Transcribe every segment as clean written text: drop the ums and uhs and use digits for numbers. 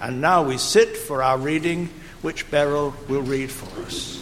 And now we sit for our reading, which Beryl will read for us.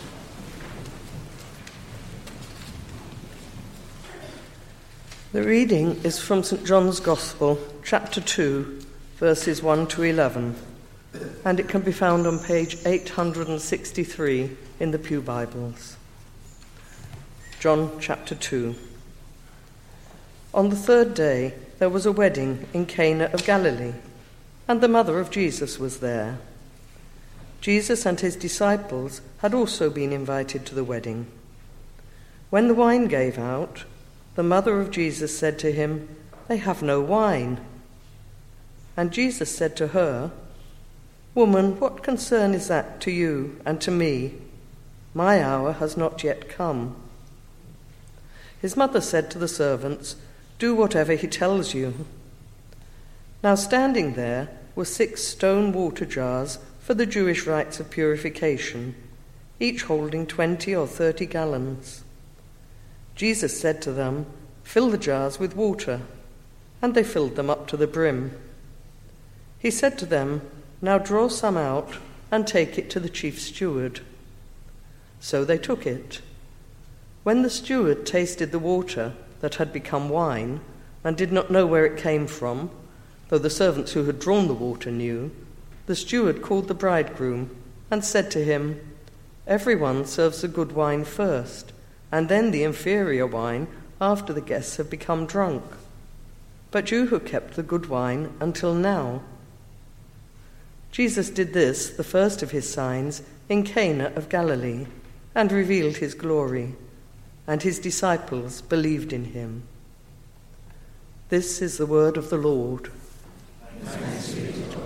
The reading is from St. John's Gospel, chapter 2, verses 1 to 11, and it can be found on page 863 in the Pew Bibles. John chapter 2. On the third day there was a wedding in Cana of Galilee, and the mother of Jesus was there. Jesus and his disciples had also been invited to the wedding. When the wine gave out, the mother of Jesus said to him, "They have no wine." And Jesus said to her, "Woman, what concern is that to you and to me? My hour has not yet come." His mother said to the servants, "Do whatever he tells you." Now standing there were 6 stone water jars for the Jewish rites of purification, each holding 20 or 30 gallons. Jesus said to them, "Fill the jars with water," and they filled them up to the brim. He said to them, "Now draw some out and take it to the chief steward." So they took it. When the steward tasted the water that had become wine and did not know where it came from, though the servants who had drawn the water knew, the steward called the bridegroom and said to him, "Everyone serves the good wine first, and then the inferior wine after the guests have become drunk. But you have kept the good wine until now." Jesus did this, the first of his signs, in Cana of Galilee, and revealed his glory, and his disciples believed in him. This is the word of the Lord. Thanks be to God.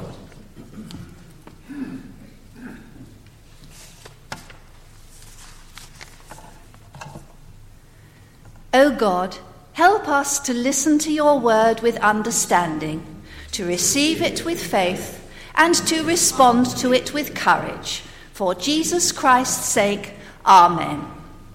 O God, help us to listen to your word with understanding, to receive it with faith, and to respond to it with courage. For Jesus Christ's sake, Amen.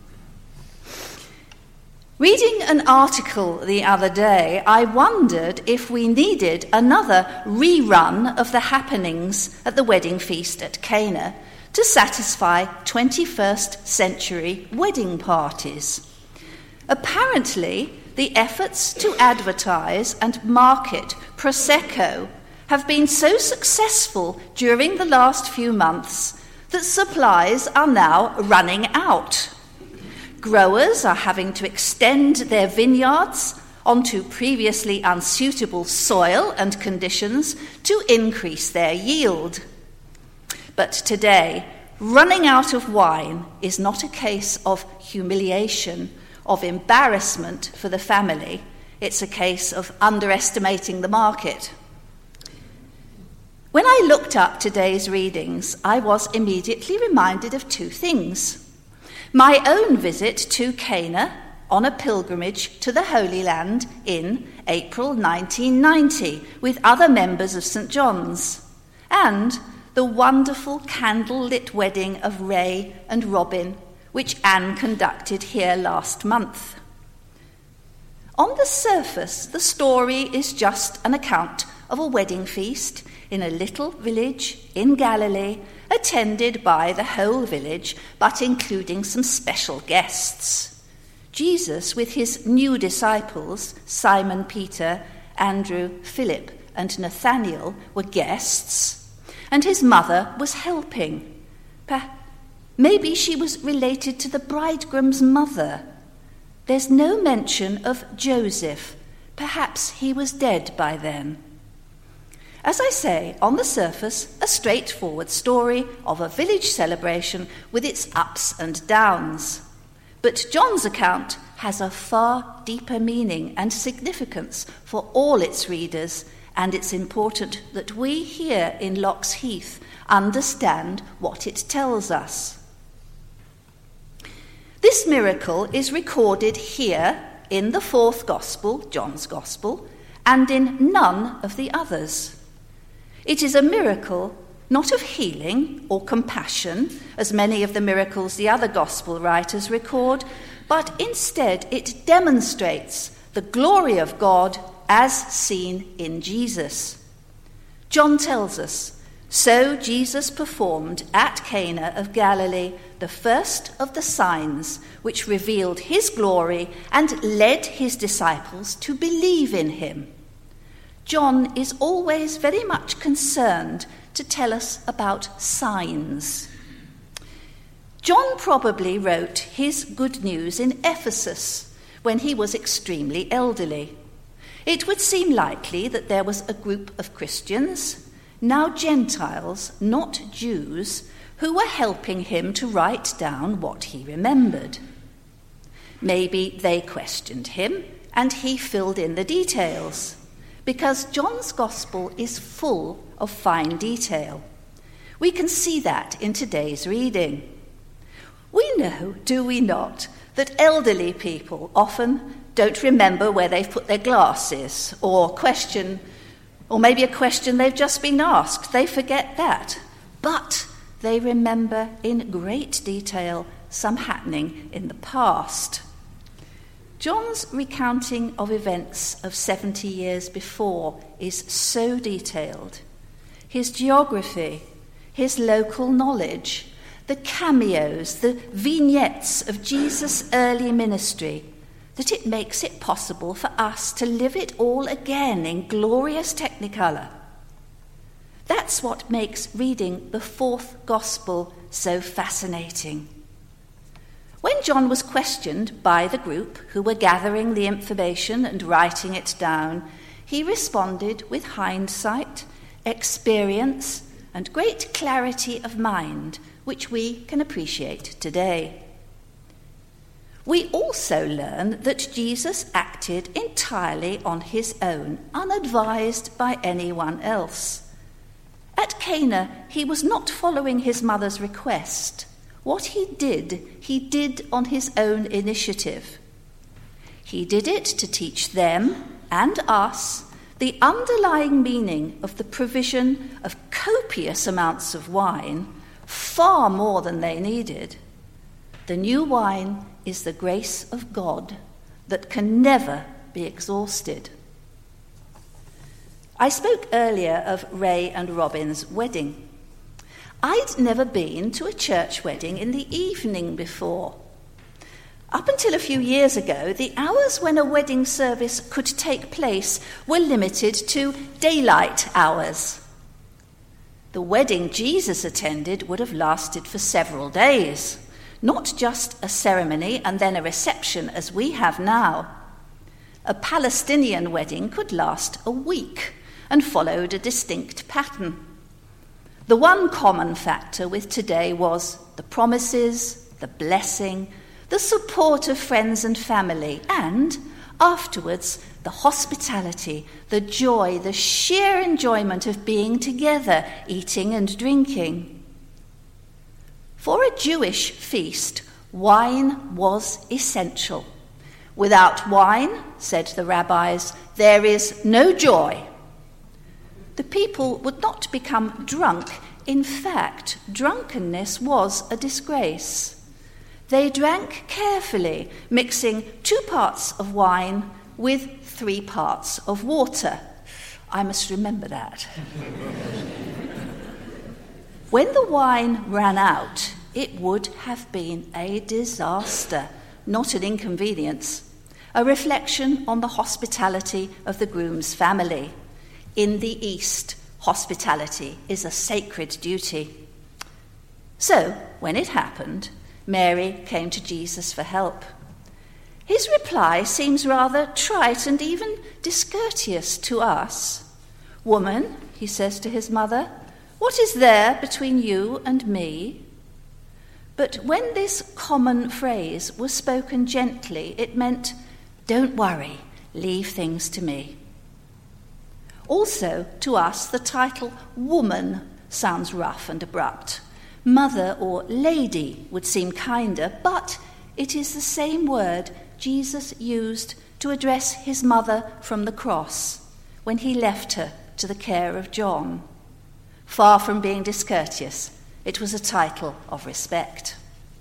Reading an article the other day, I wondered if we needed another rerun of the happenings at the wedding feast at Cana to satisfy 21st century wedding parties. Apparently, the efforts to advertise and market Prosecco have been so successful during the last few months that supplies are now running out. Growers are having to extend their vineyards onto previously unsuitable soil and conditions to increase their yield. But today, running out of wine is not a case of humiliation, of embarrassment for the family. It's a case of underestimating the market. When I looked up today's readings, I was immediately reminded of 2 things. My own visit to Cana on a pilgrimage to the Holy Land in April 1990 with other members of St. John's, and the wonderful candle-lit wedding of Ray and Robin, which Anne conducted here last month. On the surface, the story is just an account of a wedding feast in a little village in Galilee, attended by the whole village, but including some special guests. Jesus, with his new disciples, Simon Peter, Andrew, Philip, and Nathanael, were guests, and his mother was helping. Maybe she was related to the bridegroom's mother. There's no mention of Joseph. Perhaps he was dead by then. As I say, on the surface, a straightforward story of a village celebration with its ups and downs. But John's account has a far deeper meaning and significance for all its readers, and it's important that we here in Locks Heath understand what it tells us. This miracle is recorded here in the 4th Gospel, John's Gospel, and in none of the others. It is a miracle not of healing or compassion, as many of the miracles the other Gospel writers record, but instead it demonstrates the glory of God as seen in Jesus. John tells us, So Jesus performed at Cana of Galilee the first of the signs which revealed his glory and led his disciples to believe in him. John is always very much concerned to tell us about signs. John probably wrote his good news in Ephesus when he was extremely elderly. It would seem likely that there was a group of Christians, now Gentiles, not Jews, who were helping him to write down what he remembered. Maybe they questioned him and he filled in the details, because John's Gospel is full of fine detail. We can see that in today's reading. We know, do we not, that elderly people often don't remember where they've put their glasses, or maybe a question they've just been asked. They forget that. But they remember in great detail some happening in the past. John's recounting of events of 70 years before is so detailed. His geography, his local knowledge, the cameos, the vignettes of Jesus' early ministry, that it makes it possible for us to live it all again in glorious technicolor. That's what makes reading the fourth gospel so fascinating. When John was questioned by the group who were gathering the information and writing it down, he responded with hindsight, experience, and great clarity of mind, which we can appreciate today. We also learn that Jesus acted entirely on his own, unadvised by anyone else. At Cana, he was not following his mother's request. What he did on his own initiative. He did it to teach them and us the underlying meaning of the provision of copious amounts of wine, far more than they needed. The new wine is the grace of God that can never be exhausted. I spoke earlier of Ray and Robin's wedding. I'd never been to a church wedding in the evening before. Up until a few years ago, the hours when a wedding service could take place were limited to daylight hours. The wedding Jesus attended would have lasted for several days, not just a ceremony and then a reception as we have now. A Palestinian wedding could last a week and followed a distinct pattern. The one common factor with today was the promises, the blessing, the support of friends and family, and, afterwards, the hospitality, the joy, the sheer enjoyment of being together, eating and drinking. For a Jewish feast, wine was essential. Without wine, said the rabbis, there is no joy. The people would not become drunk. In fact, drunkenness was a disgrace. They drank carefully, mixing 2 parts of wine with 3 parts of water. I must remember that. When the wine ran out, it would have been a disaster, not an inconvenience, a reflection on the hospitality of the groom's family. In the East, hospitality is a sacred duty. So, when it happened, Mary came to Jesus for help. His reply seems rather trite and even discourteous to us. "Woman," he says to his mother, "what is there between you and me?" But when this common phrase was spoken gently, it meant, "Don't worry, leave things to me." Also, to us, the title woman sounds rough and abrupt. Mother or lady would seem kinder, but it is the same word Jesus used to address his mother from the cross when he left her to the care of John. Far from being discourteous, it was a title of respect.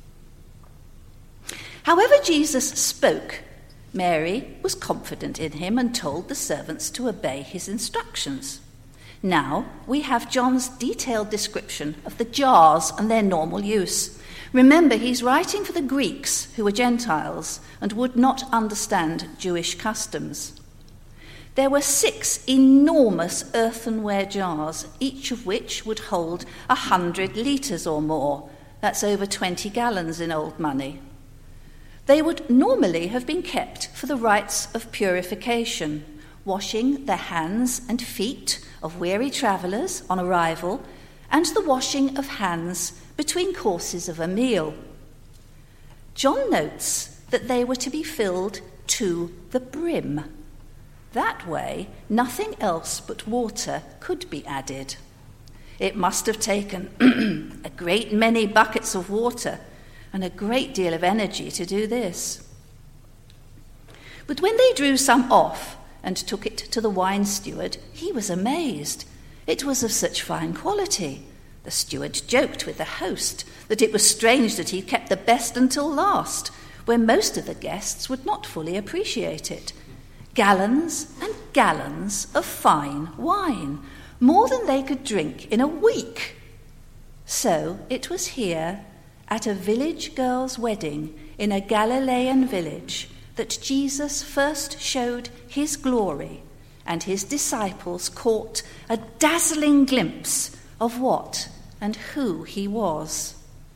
However Jesus spoke, Mary was confident in him and told the servants to obey his instructions. Now we have John's detailed description of the jars and their normal use. Remember, he's writing for the Greeks, who were Gentiles and would not understand Jewish customs. There were 6 enormous earthenware jars, each of which would hold 100 litres or more. That's over 20 gallons in old money. They would normally have been kept for the rites of purification, washing the hands and feet of weary travellers on arrival, and the washing of hands between courses of a meal. John notes that they were to be filled to the brim. That way, nothing else but water could be added. It must have taken a great many buckets of water and a great deal of energy to do this. But when they drew some off and took it to the wine steward, he was amazed. It was of such fine quality. The steward joked with the host that it was strange that he kept the best until last, when most of the guests would not fully appreciate it. Gallons and gallons of fine wine, more than they could drink in a week. So it was here, at a village girl's wedding in a Galilean village, that Jesus first showed his glory, and his disciples caught a dazzling glimpse of what and who he was.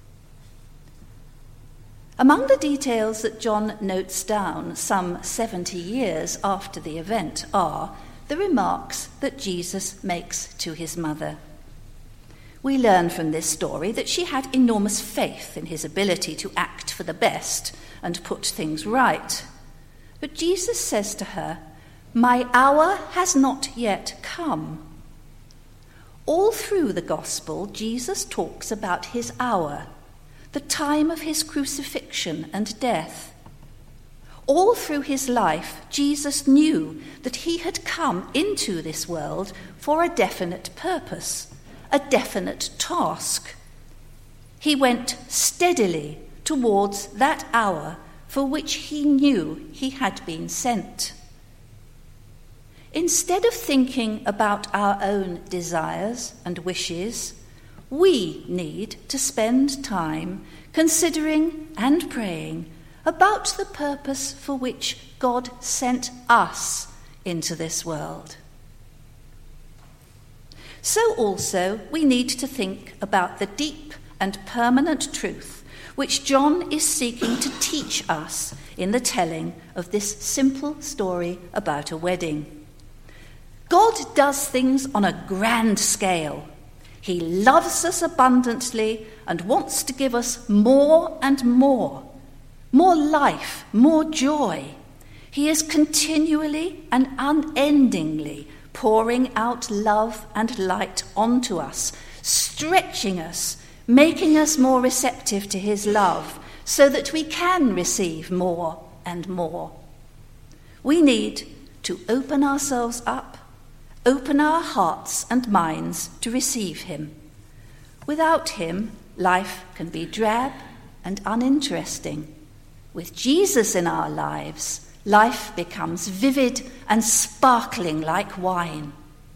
Among the details that John notes down some 70 years after the event are the remarks that Jesus makes to his mother. We learn from this story that she had enormous faith in his ability to act for the best and put things right. But Jesus says to her, "My hour has not yet come." All through the gospel, Jesus talks about his hour, the time of his crucifixion and death. All through his life, Jesus knew that he had come into this world for a definite purpose, a definite task. He went steadily towards that hour for which he knew he had been sent. Instead of thinking about our own desires and wishes, we need to spend time considering and praying about the purpose for which God sent us into this world. So also we need to think about the deep and permanent truth which John is seeking to teach us in the telling of this simple story about a wedding. God does things on a grand scale. He loves us abundantly and wants to give us more and more life, more joy. He is continually and unendingly pouring out love and light onto us, stretching us, making us more receptive to his love so that we can receive more and more. We need to open ourselves up, open our hearts and minds to receive him. Without him, life can be drab and uninteresting. With Jesus in our lives, life becomes vivid and sparkling like wine.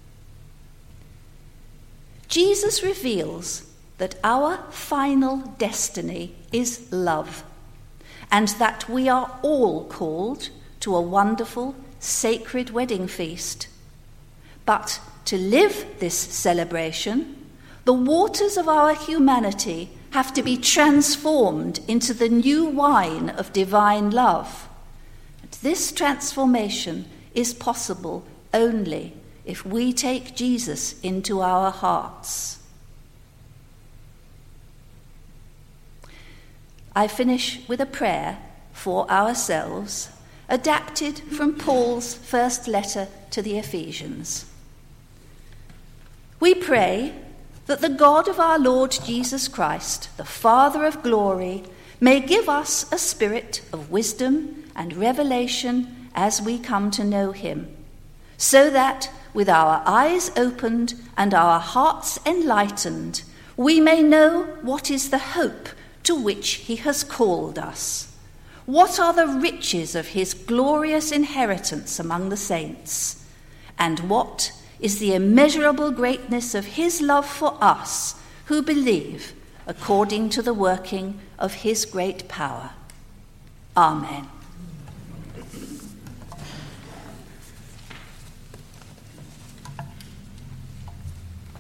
Jesus reveals that our final destiny is love, and that we are all called to a wonderful, sacred wedding feast. But to live this celebration, the waters of our humanity have to be transformed into the new wine of divine love. And this transformation is possible only if we take Jesus into our hearts. I finish with a prayer for ourselves, adapted from Paul's first letter to the Ephesians. We pray that the God of our Lord Jesus Christ, the Father of glory, may give us a spirit of wisdom and revelation as we come to know him, so that, with our eyes opened and our hearts enlightened, we may know what is the hope to which he has called us. What are the riches of his glorious inheritance among the saints? And what is the immeasurable greatness of his love for us who believe, according to the working of his great power. Amen.